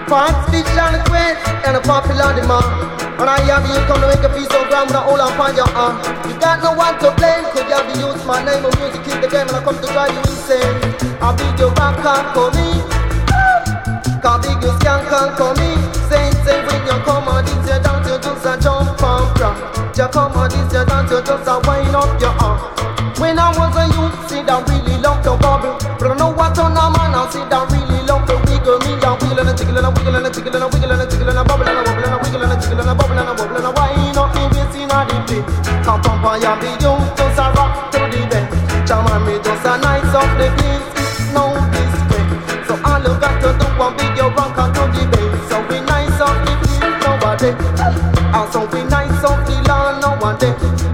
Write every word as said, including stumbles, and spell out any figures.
Part speech on the quest and a popular demand. And I have you come to make a piece of ground with a hole upon your arm. You got no one to blame, could you have used my name of music in the game and I come to drive you insane. I big you rock and for me, cause big you skank and for me. Say, say when you come on this, you dance, you just a jump and rock. You come on this, you dance, you just a wind up your arm. When I was a youth, see that really love to bubble. But I know what on a man, I see that really love to wiggle me. I wiggle and a jiggle and a wiggle and a jiggle and a wiggle and a jiggle and a bubble and a wobble and a wiggle and a jiggle and a bubble and a wobble and a wind up me face in a deep play. Come pump and ya be you, just a rock to the bed. Jam and me just a nice off the place, no this way. So all you got to do is big your rock and to the bed. So we nice off the place nowadays, and so we nice off the land nowadays.